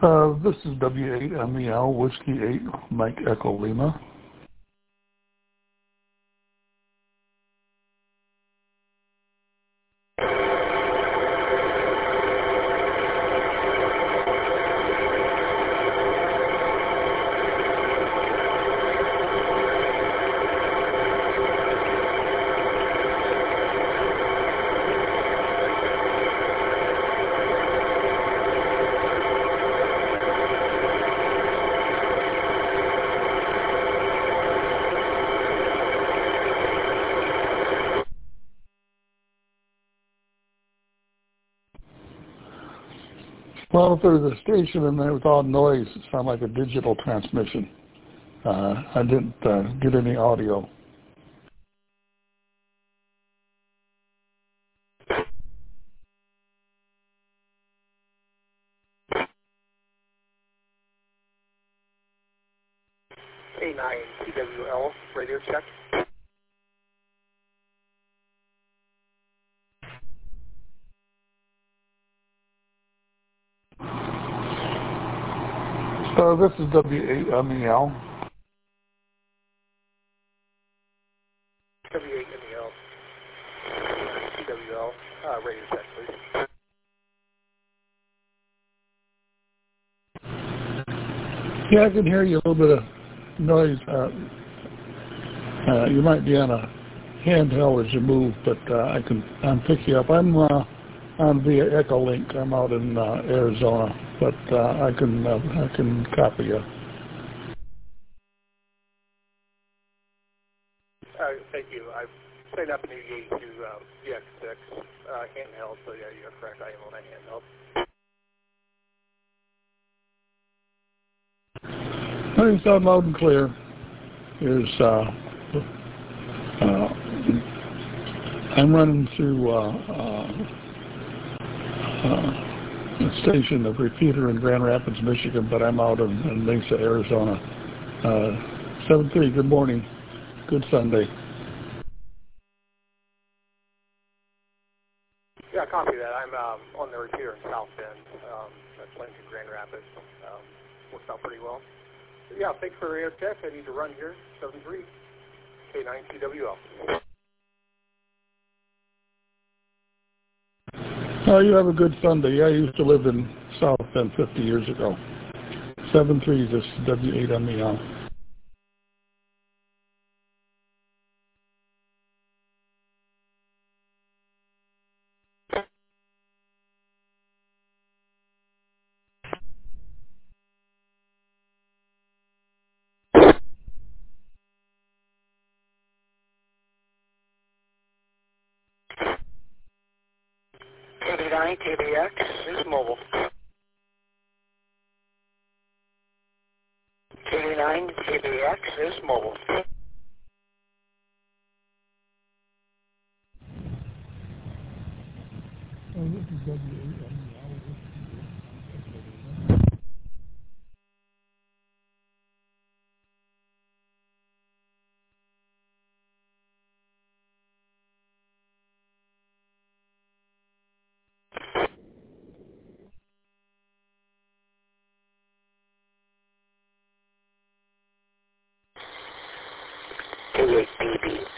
This is W8MEL, Whiskey 8, Mike Echo Lima. Well, if there's a station in there with all noise, it sounds like a digital transmission. I didn't get any audio. A9 TWL, radio check. This is W8MEL. W8MEL, TWL, radio check, please. Yeah, I can hear you. A little bit of noise. You might be on a handheld as you move, but I'm picking you up. I'm on via Echolink. I'm out in Arizona, but I can copy you. Thank you. I've set up an EA to VX6 handheld, so yeah, you're correct. I am on a handheld. I sound loud and clear. I'm running through a station, a repeater in Grand Rapids, Michigan, but I'm out in Mesa, Arizona. 7-3, good morning. Good Sunday. Yeah, copy that. I'm on the repeater in South Bend. That's linked to Grand Rapids. Works out pretty well. Yeah, thanks for the radio check. I need to run here. 7-3, K9 TWL. Oh, you have a good Sunday. I used to live in South Bend 50 years ago. 7-3, this is W8MEL. K9 TBX is mobile. K9 TBX is mobile. Oh, this is W8MEL. K8BB.